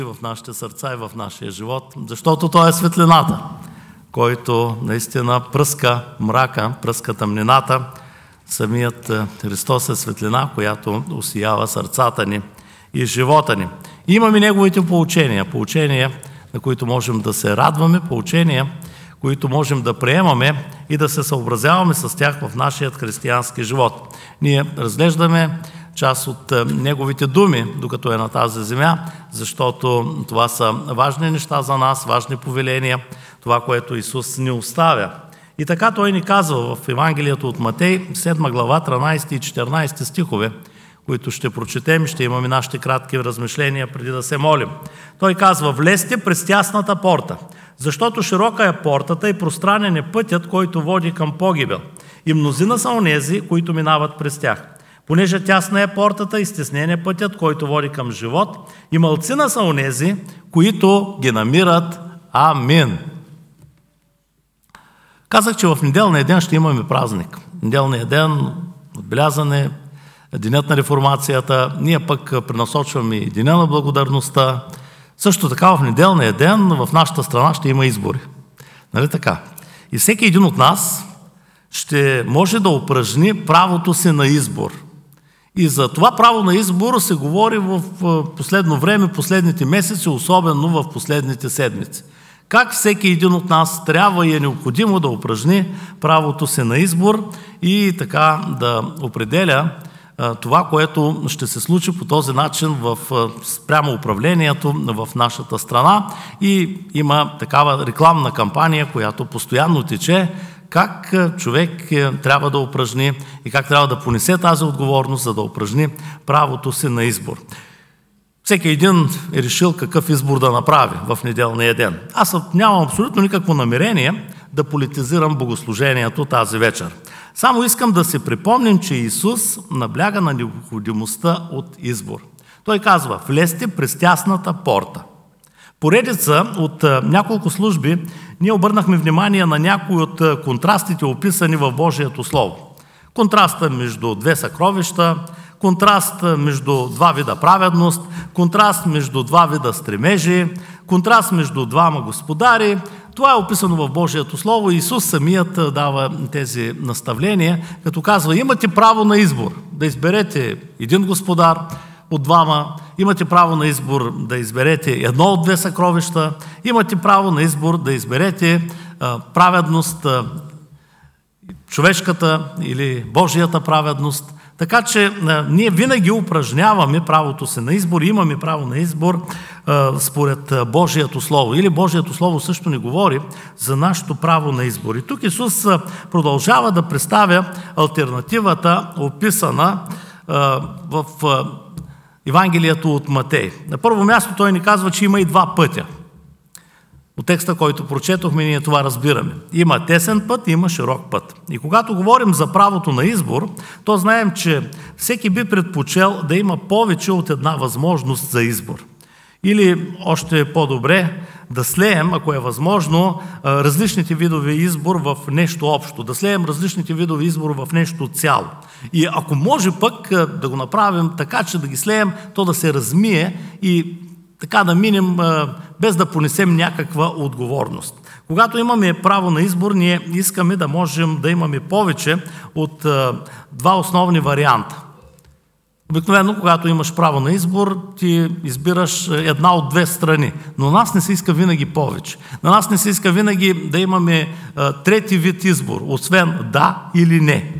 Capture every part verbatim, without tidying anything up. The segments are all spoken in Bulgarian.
в нашите сърца и в нашия живот, защото Той е светлината, който наистина пръска мрака, пръска тъмнината. Самият Христос е светлина, която осиява сърцата ни и живота ни. И имаме Неговите поучения, поучения, на които можем да се радваме, поучения, които можем да приемаме и да се съобразяваме с тях в нашия християнски живот. Ние разглеждаме част от Неговите думи, докато е на тази земя, защото това са важни неща за нас, важни повеления, това, което Исус ни оставя. И така Той ни казва в Евангелието от Матей, седма глава, тринадесети и четиринадесети стихове, които ще прочетем, ще имаме нашите кратки размишления преди да се молим. Той казва: влезте през тясната порта, защото широка е портата и пространен е пътят, който води към погибел. И мнозина са онези, които минават през тях. Понеже тясна е портата и стеснен е пътят, който води към живот, и малцина са онези, които ги намират. Амин. Казах, че в неделния ден ще имаме празник. Неделния ден, отбелязане, денят на реформацията, ние пък пренасочваме и деня на благодарността. Също така в неделния ден в нашата страна ще има избори. Нали така? И всеки един от нас ще може да упражни правото си на избор. И за това право на избор се говори в последно време, последните месеци, особено в последните седмици. Как всеки един от нас трябва и е необходимо да упражни правото си на избор и така да определя това, което ще се случи по този начин в спрямо управлението в нашата страна. И има такава рекламна кампания, която постоянно тече, как човек трябва да упражни и как трябва да понесе тази отговорност, за да упражни правото си на избор. Всеки един е решил какъв избор да направи в неделния ден. Аз нямам абсолютно никакво намерение да политизирам богослужението тази вечер. Само искам да си припомним, че Исус набляга на необходимостта от избор. Той казва: влезте през тясната порта. Поредица от няколко служби ние обърнахме внимание на някои от контрастите, описани в Божието Слово. Контраста между две съкровища, контраст между два вида праведност, контраст между два вида стремежи, контраст между двама господари. Това е описано в Божието Слово и Исус самият дава тези наставления, като казва: имате право на избор, да изберете един господар от двама, имате право на избор да изберете едно от две съкровища, имате право на избор да изберете а, праведност, а, човешката или Божията праведност. Така че а, ние винаги упражняваме правото си на избор, имаме право на избор а, според а, Божието Слово. Или Божието Слово също ни говори за нашето право на избор. И тук Исус а, продължава да представя алтернативата, описана а, в а, Евангелието от Матей. На първо място Той ни казва, че има и два пътя. От текста, който прочетохме, ние това разбираме. Има тесен път, има широк път. И когато говорим за правото на избор, то знаем, че всеки би предпочел да има повече от една възможност за избор. Или още по-добре да слеем, ако е възможно, различните видове избор в нещо общо. Да слеем различните видове избор в нещо цяло. И ако може пък да го направим така, че да ги слеем, то да се размие и така да минем без да понесем някаква отговорност. Когато имаме право на избор, ние искаме да можем да имаме повече от два основни варианта. Обикновено, когато имаш право на избор, ти избираш една от две страни. Но на нас не се иска винаги повече. На нас не се иска винаги да имаме а, трети вид избор, освен да или не.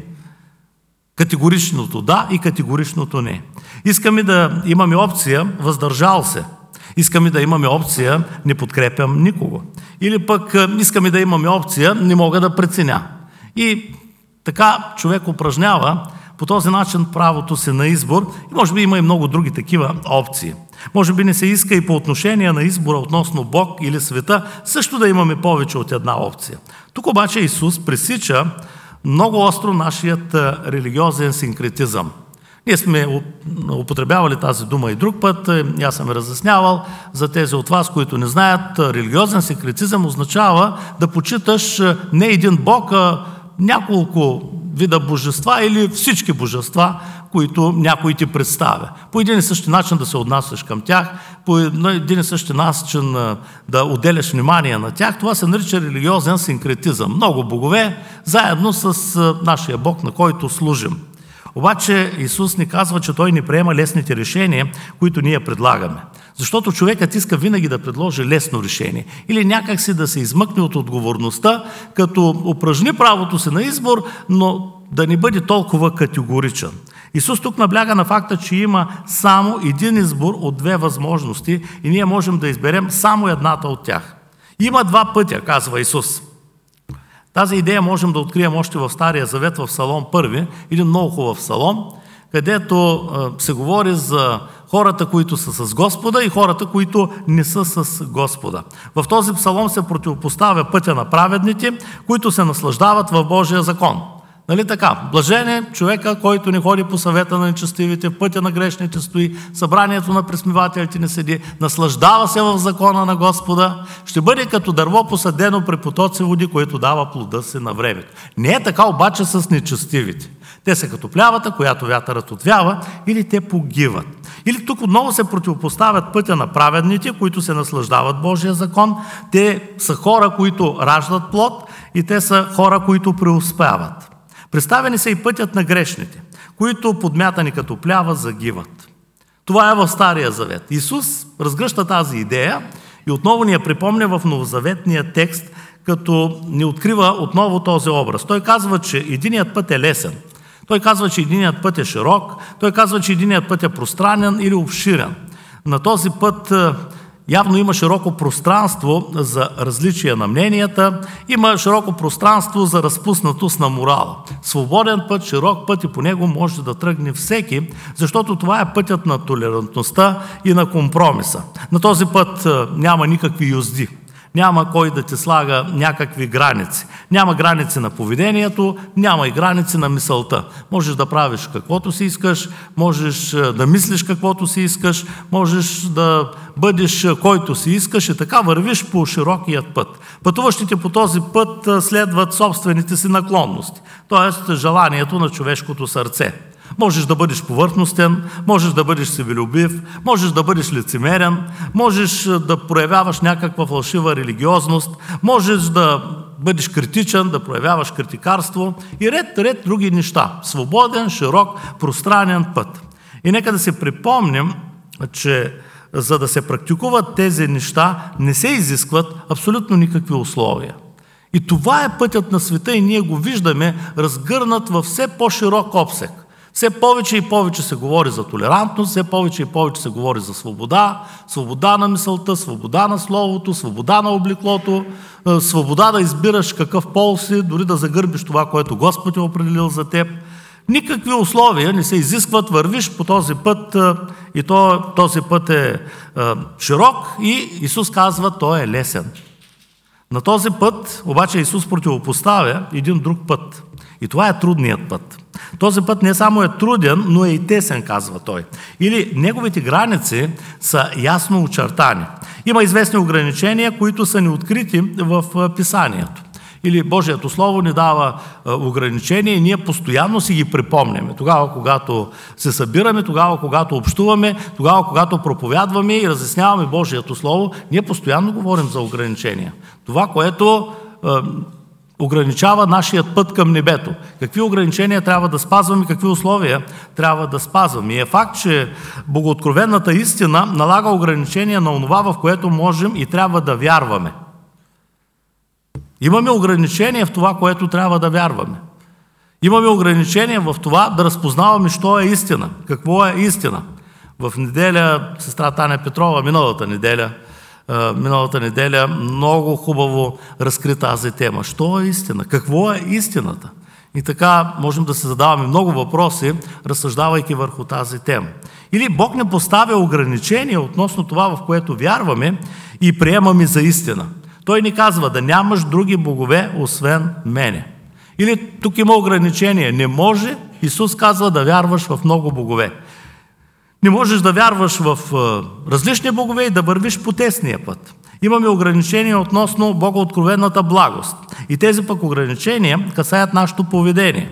Категоричното да и категоричното не. Искаме да имаме опция въздържал се. Искаме да имаме опция не подкрепям никого. Или пък а, искаме да имаме опция не мога да преценя. И така човек упражнява по този начин правото си на избор, и може би има и много други такива опции. Може би не се иска и по отношение на избора относно Бог или света също да имаме повече от една опция. Тук обаче Исус пресича много остро нашият религиозен синкретизъм. Ние сме употребявали тази дума и друг път, и аз съм разяснявал за тези от вас, които не знаят. Религиозен синкретизъм означава да почиташ не един Бог, а няколко вида божества или всички божества, които някой ти представя. По един и същи начин да се отнасяш към тях, по един и същи начин да отделяш внимание на тях. Това се нарича религиозен синкретизъм. Много богове, заедно с нашия Бог, на който служим. Обаче Исус ни казва, че Той не приема лесните решения, които ние предлагаме. Защото човекът иска винаги да предложи лесно решение или някак си да се измъкне от отговорността, като упражни правото си на избор, но да не бъде толкова категоричен. Исус тук набляга на факта, че има само един избор от две възможности и ние можем да изберем само едната от тях. Има два пътя, казва Исус. Тази идея можем да открием още в Стария Завет, в Псалом първи, един много хубав псалом, където се говори за хората, които са с Господа и хората, които не са с Господа. В този псалом се противопоставя пътя на праведните, които се наслаждават в Божия закон. Нали така? Блажен е човека, който не ходи по съвета на нечестивите, в пътя на грешните стои, събранието на пресмивателите не седи, наслаждава се в закона на Господа, ще бъде като дърво посадено при потоци води, което дава плода си на времето. Не е така обаче с нечестивите. Те са като плявата, която вятърът отвява, или те погиват. Или тук отново се противопоставят пътя на праведните, които се наслаждават Божия закон. Те са хора, които раждат плод и те са хора, които преуспяват. Представени са и пътят на грешните, които подмятани като плява загиват. Това е в Стария Завет. Исус разгръща тази идея и отново ни я припомня в новозаветния текст, като ни открива отново този образ. Той казва, че единият път е лесен. Той казва, че единият път е широк. Той казва, че единият път е пространен или обширен. На този път явно има широко пространство за различия на мненията, има широко пространство за разпуснатост на морала. Свободен път, широк път и по него може да тръгне всеки, защото това е пътят на толерантността и на компромиса. На този път няма никакви юзди. Няма кой да ти слага някакви граници. Няма граници на поведението, няма и граници на мисълта. Можеш да правиш каквото си искаш, можеш да мислиш каквото си искаш, можеш да бъдеш който си искаш и така вървиш по широкият път. Пътуващите по този път следват собствените си наклонности, т.е. желанието на човешкото сърце. Можеш да бъдеш повърхностен, можеш да бъдеш себелюбив, можеш да бъдеш лицемерен, можеш да проявяваш някаква фалшива религиозност, можеш да бъдеш критичен, да проявяваш критикарство и ред, ред други неща. Свободен, широк, пространен път. И нека да се припомним, че за да се практикуват тези неща, не се изискват абсолютно никакви условия. И това е пътят на света и ние го виждаме разгърнат във все по-широк обсек. Все повече и повече се говори за толерантност, все повече и повече се говори за свобода, свобода на мисълта, свобода на словото, свобода на облеклото, свобода да избираш какъв пол си, дори да загърбиш това, което Господ е определил за теб. Никакви условия не се изискват, вървиш по този път и то, този път е широк и Исус казва, той е лесен. На този път обаче Исус противопоставя един друг път. И това е трудният път. Този път не само е труден, но е и тесен, казва той. Или неговите граници са ясно очертани. Има известни ограничения, които са неоткрити в Писанието. Или Божието Слово ни дава ограничения и ние постоянно си ги припомняме. Тогава, когато се събираме, тогава, когато общуваме, тогава, когато проповядваме и разясняваме Божието Слово, ние постоянно говорим за ограничения. Това, което ограничава нашият път към небето. Какви ограничения трябва да спазваме, какви условия трябва да спазваме. И е факт, че богооткровената истина налага ограничения на онова, в което можем и трябва да вярваме. Имаме ограничения в това, което трябва да вярваме. Имаме ограничения в това да разпознаваме, що е истина, какво е истина. В неделя, сестра Таня Петрова, миналата неделя, миналата неделя много хубаво разкри тази тема. Що е истина? Какво е истината? И така можем да се задаваме много въпроси, разсъждавайки върху тази тема. Или Бог не поставя ограничения относно това, в което вярваме и приемаме за истина. Той ни казва да нямаш други богове, освен мене. Или тук има ограничение. Не може, Исус казва, да вярваш в много богове. Не можеш да вярваш в различни богове и да вървиш по тесния път. Имаме ограничения относно богооткровената благост. И тези пък ограничения касаят нашето поведение.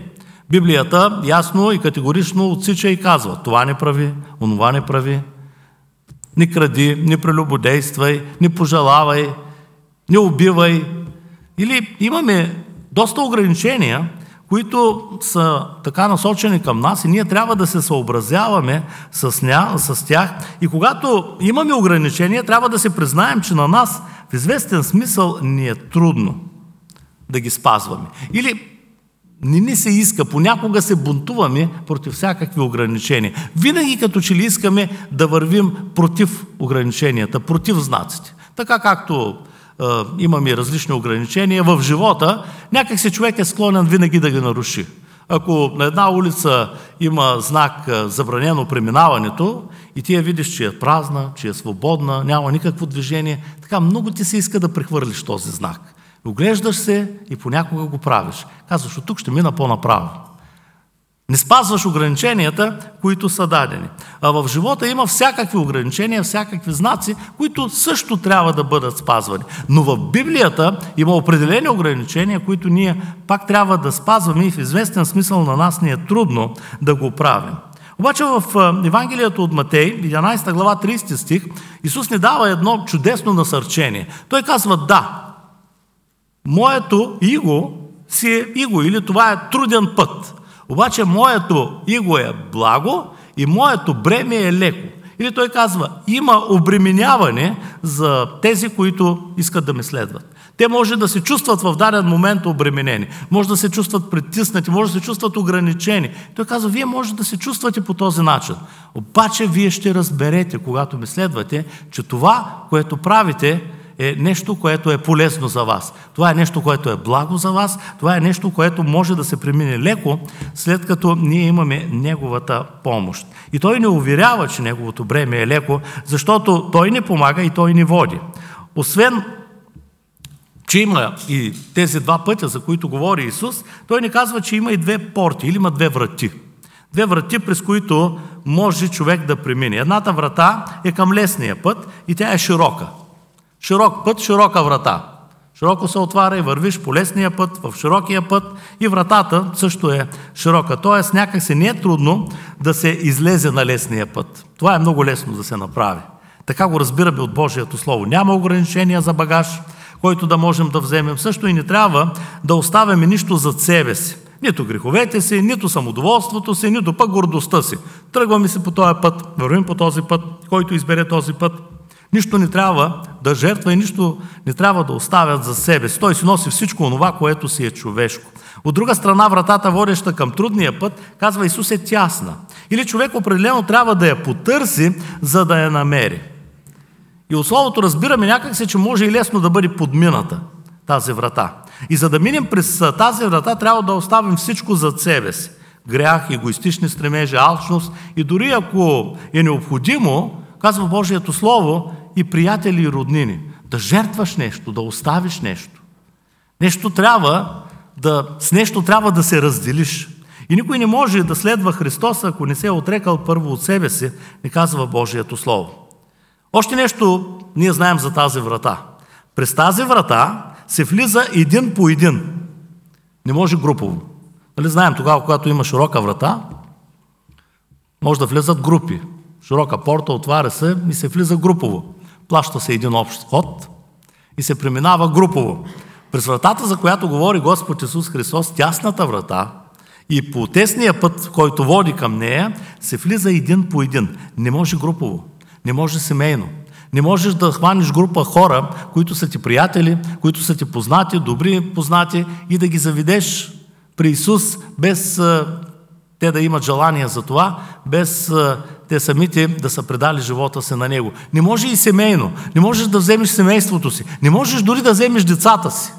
Библията ясно и категорично отсича и казва: това не прави, онова не прави, не кради, не прелюбодействай, не пожелавай, не убивай. Или имаме доста ограничения, които са така насочени към нас и ние трябва да се съобразяваме с, ня, с тях. И когато имаме ограничения, трябва да се признаем, че на нас в известен смисъл ни е трудно да ги спазваме. Или не ни се иска, понякога се бунтуваме против всякакви ограничения. Винаги като че ли искаме да вървим против ограниченията, против знаците. Така както е, имаме различни ограничения в живота, някак се човек е склонен винаги да ги наруши. Ако на една улица има знак забранено преминаването и ти я видиш, че е празна, че е свободна, няма никакво движение, така много ти се иска да прехвърлиш този знак. Оглеждаш се и понякога го правиш. Казваш: от тук ще мина по-направо. Не спазваш ограниченията, които са дадени. А в живота има всякакви ограничения, всякакви знаци, които също трябва да бъдат спазвани. Но в Библията има определени ограничения, които ние пак трябва да спазваме и в известен смисъл на нас ни е трудно да го правим. Обаче в Евангелието от Матей, единадесета глава, тридесети стих, Исус ни дава едно чудесно насърчение. Той казва: да, моето иго си е иго, или това е труден път. Обаче моето иго е благо и моето бреме е леко. Или той казва: има обременяване за тези, които искат да ме следват. Те може да се чувстват в даден момент обременени, може да се чувстват притиснати, може да се чувстват ограничени. Той казва: вие може да се чувствате по този начин. Обаче вие ще разберете, когато ме следвате, че това, което правите, е нещо, което е полезно за вас. Това е нещо, което е благо за вас. Това е нещо, което може да се премине леко, след като ние имаме Неговата помощ. И Той не уверява, че Неговото бреме е леко, защото Той ни помага и Той ни води. Освен, че има и тези два пътя, за които говори Исус, Той ни казва, че има и две порти, или има две врати. Две врати, през които може човек да премине. Едната врата е към лесния път и тя е широка. Широк път, широка врата. Широко се отваря и вървиш по лесния път, в широкия път, и вратата също е широка. Тоест някак се не е трудно да се излезе на лесния път. Това е много лесно да се направи. Така го разбираме от Божието Слово. Няма ограничения за багаж, който да можем да вземем. Също и не трябва да оставяме нищо зад себе си. Нито греховете си, нито самодоволството си, нито пък гордостта си. Тръгваме си по този път, вървим по този път, който избере този път. Нищо не трябва да жертва и нищо не трябва да оставят за себе си. Той си носи всичко онова, което си е човешко. От друга страна, вратата, водеща към трудния път, казва Исус, е тясна. Или човек определено трябва да я потърси, за да я намери. И от словото разбираме някак се, че може и лесно да бъде подмината тази врата. И за да минем през тази врата, трябва да оставим всичко зад себе си. Грях, егоистични стремежи, алчност и дори ако е необходимо, казва Божието Слово, и приятели и роднини, да жертваш нещо, да оставиш нещо. Нещо трябва да, с нещо трябва да се разделиш. И никой не може да следва Христос, ако не се е отрекал първо от себе си, не казва Божието Слово. Още нещо ние знаем за тази врата. През тази врата се влиза един по един. Не може групово. Нали знаем, тогава, когато има широка врата, може да влизат групи. Широка порта, отваря се и се влиза групово. Плаща се един общ ход и се преминава групово. През вратата, за която говори Господ Исус Христос, тясната врата, и по тесния път, който води към нея, се влиза един по един. Не може групово, не може семейно. Не можеш да хванеш група хора, които са ти приятели, които са ти познати, добри познати, и да ги заведеш при Исус, без а, те да имат желание за това, без а, те самите да са предали живота си на Него. Не може и семейно. Не можеш да вземеш семейството си. Не можеш дори да вземеш децата си.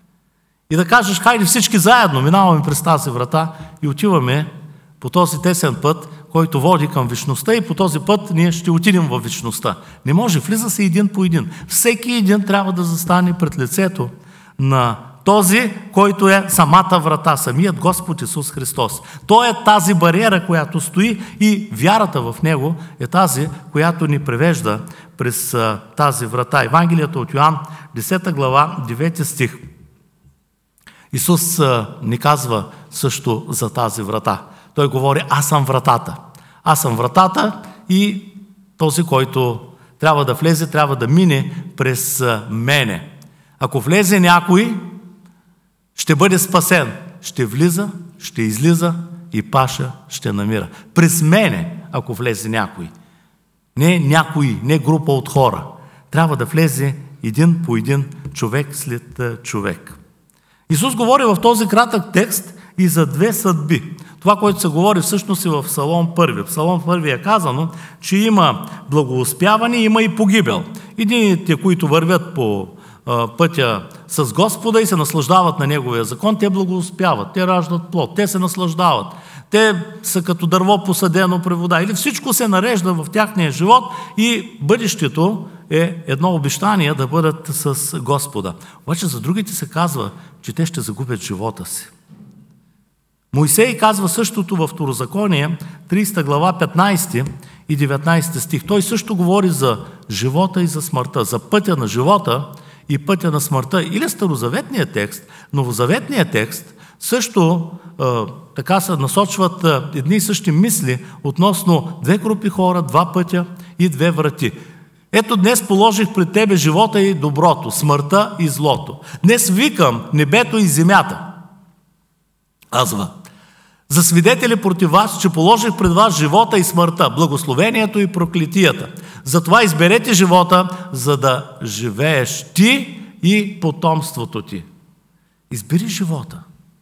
И да кажеш, хайде всички заедно, минаваме през тази врата и отиваме по този тесен път, който води към вечността, и по този път ние ще отидем в вечността. Не може, влиза се един по един. Всеки един трябва да застане пред лицето на този, който е самата врата, самият Господ Исус Христос. Той е тази бариера, която стои, и вярата в Него е тази, която ни превежда през а, тази врата. Евангелието от Йоан, десета глава, девети стих. Исус а, ни казва също за тази врата. Той говори: аз съм вратата. Аз съм вратата и този, който трябва да влезе, трябва да мине през мене. Ако влезе някой, ще бъде спасен. Ще влиза, ще излиза и паша ще намира. През мене, ако влезе някой. Не някой, не група от хора. Трябва да влезе един по един, човек след човек. Исус говори в този кратък текст и за две съдби. Това, което се говори всъщност и в Псалом първи. В Псалом първи е казано, че има благоуспяване, има и погибел. Едините, които вървят по а, пътя с Господа и се наслаждават на Неговия закон, те благоуспяват, те раждат плод, те се наслаждават. Те са като дърво посадено при вода. Или всичко се нарежда в тяхния живот и бъдещето е едно обещание да бъдат с Господа. Обаче за другите се казва, че те ще загубят живота си. Мойсей казва същото във Второзаконие, тридесета глава, петнадесети и деветнадесети стих. Той също говори за живота и за смъртта, за пътя на живота и пътя на смъртта. Или старозаветният текст, новозаветният текст също е, така се насочват е, едни и същи мисли относно две групи хора, два пътя и две врати. Ето днес положих пред тебе живота и доброто, смъртта и злото. Днес викам небето и земята. Казва: за свидетели против вас, че положих пред вас живота и смъртта, благословението и проклетията. Затова изберете живота, за да живееш ти и потомството ти. Избери живота.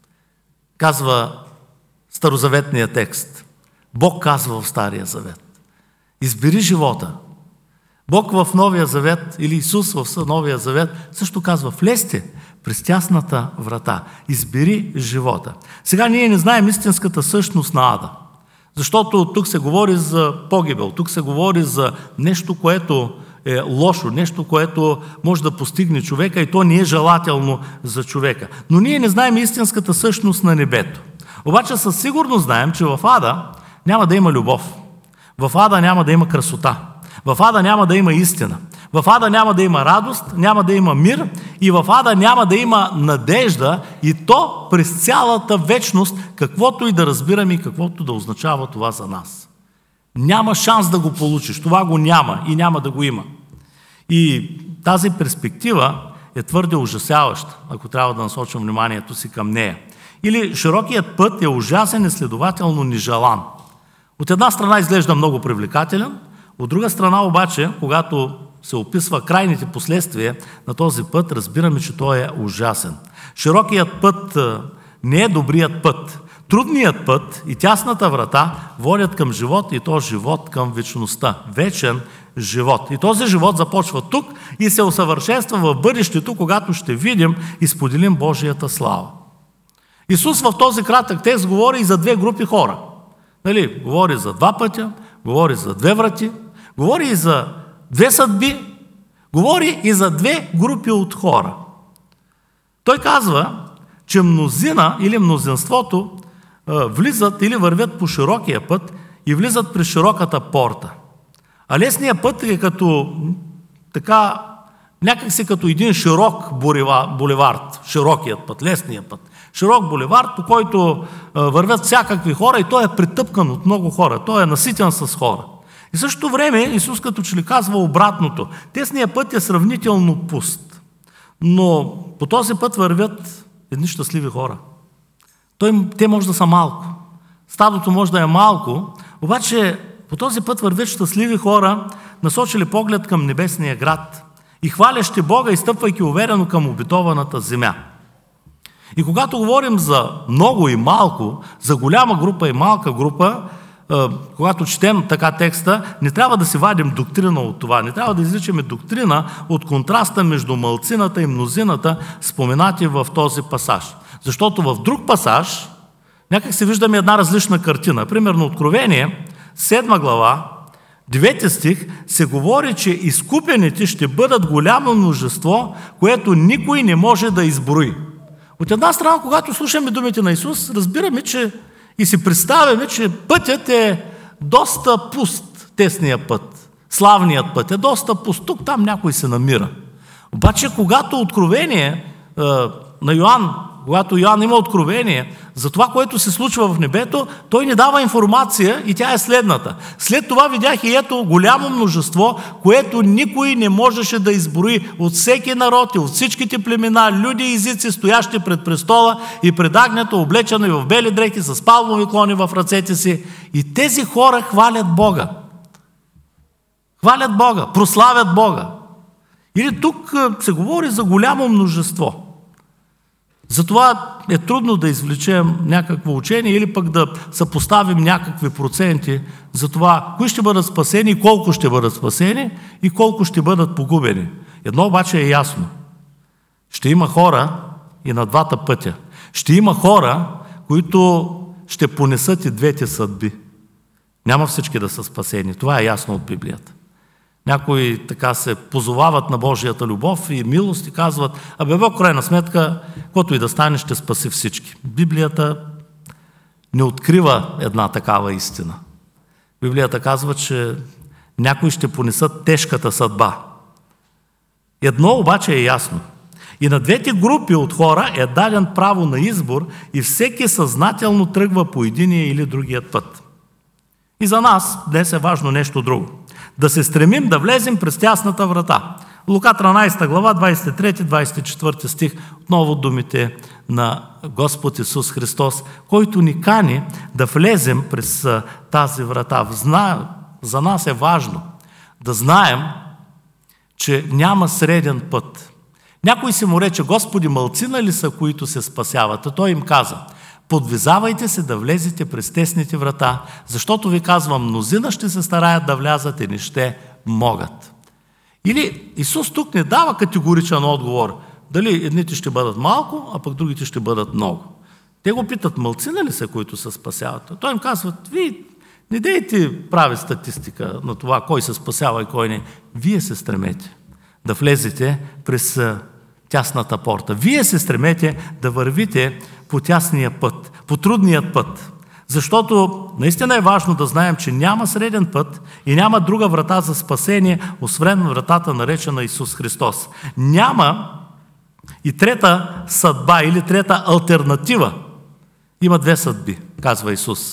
Казва старозаветния текст. Бог казва в Стария завет. Избери живота. Бог в Новия завет, или Исус в Новия завет, също казва: влезте през тясната врата. Избери живота. Сега ние не знаем истинската същност на ада. Защото тук се говори за погибел, тук се говори за нещо, което е лошо, нещо, което може да постигне човека и то не е желателно за човека. Но ние не знаем истинската същност на небето. Обаче със сигурност знаем, че в ада няма да има любов. В ада няма да има красота. В ада няма да има истина. В ада няма да има радост, няма да има мир и в ада няма да има надежда, и то през цялата вечност, каквото и да разбираме и каквото да означава това за нас. Няма шанс да го получиш. Това го няма и няма да го има. И тази перспектива е твърде ужасяваща, ако трябва да насочим вниманието си към нея. Или широкият път е ужасен и следователно нежелан. От една страна изглежда много привлекателен, от друга страна обаче, когато се описва крайните последствия на този път, разбираме, че той е ужасен. Широкият път не е добрият път. Трудният път и тясната врата водят към живот, и то живот към вечността. Вечен живот. И този живот започва тук и се усъвършенства в бъдещето, когато ще видим и споделим Божията слава. Исус в този кратък текст говори и за две групи хора. Нали? Говори за два пътя, говори за две врати, говори и за две съдби, говори и за две групи от хора. Той казва, че мнозина или мнозинството влизат или вървят по широкия път и влизат през широката порта. А лесният път е като така, някакси като един широк булевард, широкият път, лесният път. Широк булевард, по който вървят всякакви хора и той е притъпкан от много хора, той е наситен с хора. И в същото време Исус като че ли казва обратното. Тесният път е сравнително пуст, но по този път вървят едни щастливи хора. Той, те може да са малко, стадото може да е малко, обаче по този път вървят щастливи хора, насочили поглед към небесния град и хвалящи Бога, изстъпвайки уверено към обетованата земя. И когато говорим за много и малко, за голяма група и малка група, когато четем така текста, не трябва да си вадим доктрина от това. Не трябва да изличаме доктрина от контраста между малцината и мнозината, споменати в този пасаж. Защото в друг пасаж някак си виждаме една различна картина. Примерно Откровение, седма глава, девети стих, се говори, че изкупените ще бъдат голямо множество, което никой не може да изброи. От една страна, когато слушаме думите на Исус, разбираме, че и си представяме, че пътят е доста пуст, тесният път. Славният път е доста пуст. Тук там някой се намира. Обаче, когато Откровение е, на Йоан когато Йоан има откровение за това, което се случва в небето, той ни дава информация и тя е следната. След това видях и ето голямо множество, което никой не можеше да изброи, от всеки народ и от всичките племена, люди и езици, стоящи пред престола и пред агнето, облечени в бели дрехи, с палмови клони в ръцете си. И тези хора хвалят Бога. Хвалят Бога, прославят Бога. Или тук се говори за голямо множество. Затова е трудно да извлечем някакво учение или пък да съпоставим някакви проценти за това, кои ще бъдат спасени и колко ще бъдат спасени и колко ще бъдат погубени. Едно обаче е ясно. Ще има хора и на двата пътя. Ще има хора, които ще понесат и двете съдби. Няма всички да са спасени. Това е ясно от Библията. Някои така се позовават на Божията любов и милост и казват, абе в крайна сметка, който и да стане, ще спаси всички. Библията не открива една такава истина. Библията казва, че някои ще понесат тежката съдба. Едно обаче е ясно. И на двете групи от хора е даден право на избор и всеки съзнателно тръгва по единия или другият път. И за нас днес е важно нещо друго. Да се стремим да влезем през тясната врата. Лука тринадесета глава, двадесет и трети двадесет и четвърти стих, отново думите на Господ Исус Христос, който ни кани да влезем през тази врата. За нас е важно да знаем, че няма среден път. Някой си му рече, Господи, малцина ли са, които се спасяват? А той им каза, подвизавайте се да влезете през тесните врата, защото ви казвам, мнозина ще се стараят да влязат и не ще могат. Или Исус тук не дава категоричен отговор, дали едните ще бъдат малко, а пък другите ще бъдат много. Те го питат, малцина ли са, които се спасяват? Той им казва, вие не дейте прави статистика на това, кой се спасява и кой не. Вие се стремете да влезете през тясната порта. Вие се стремете да вървите по тясния път, по трудният път. Защото наистина е важно да знаем, че няма среден път и няма друга врата за спасение, освен вратата наречена Исус Христос. Няма и трета съдба или трета алтернатива. Има две съдби, казва Исус.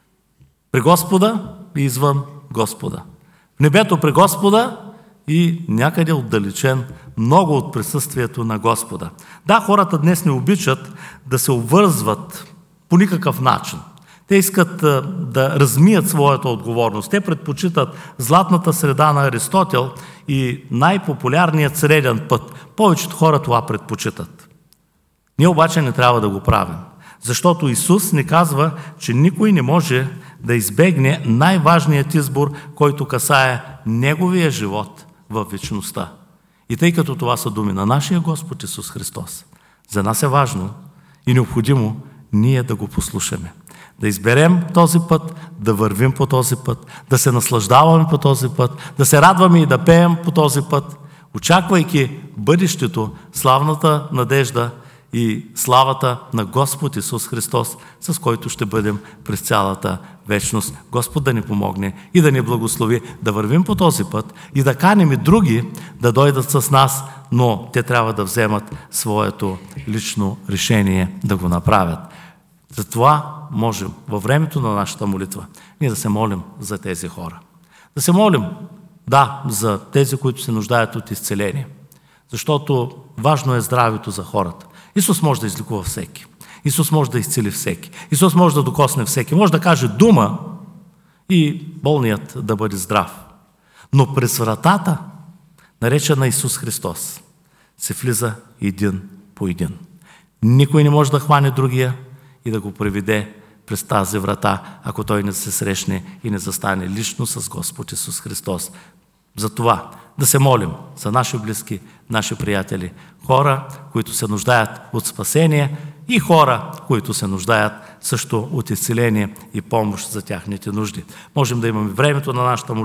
При Господа и извън Господа. В небето при Господа и някъде отдалечен много от присъствието на Господа. Да, хората днес не обичат да се обвързват по никакъв начин. Те искат да размият своята отговорност. Те предпочитат златната среда на Аристотел и най-популярният среден път. Повечето хора това предпочитат. Ние обаче не трябва да го правим. Защото Исус ни казва, че никой не може да избегне най-важният избор, който касае неговия живот в вечността. И тъй като това са думи на нашия Господ Исус Христос, за нас е важно и необходимо ние да го послушаме. Да изберем този път, да вървим по този път, да се наслаждаваме по този път, да се радваме и да пеем по този път, очаквайки бъдещето, славната надежда и славата на Господ Исус Христос, с който ще бъдем през цялата вечност. Господ да ни помогне и да ни благослови да вървим по този път и да каним и други да дойдат с нас, но те трябва да вземат своето лично решение да го направят. Затова можем във времето на нашата молитва ние да се молим за тези хора. Да се молим, да, за тези, които се нуждаят от изцеление. Защото важно е здравето за хората. Исус може да излекува всеки. Исус може да изцели всеки. Исус може да докосне всеки. Може да каже дума и болният да бъде здрав. Но през вратата, наречена Исус Христос, се влиза един по един. Никой не може да хване другия и да го приведе през тази врата, ако той не се срещне и не застане лично с Господ Исус Христос. Затова да се молим за наши близки, наши приятели, хора, които се нуждаят от спасение и хора, които се нуждаят също от изцеление и помощ за тяхните нужди. Можем да имаме времето на нашата молитва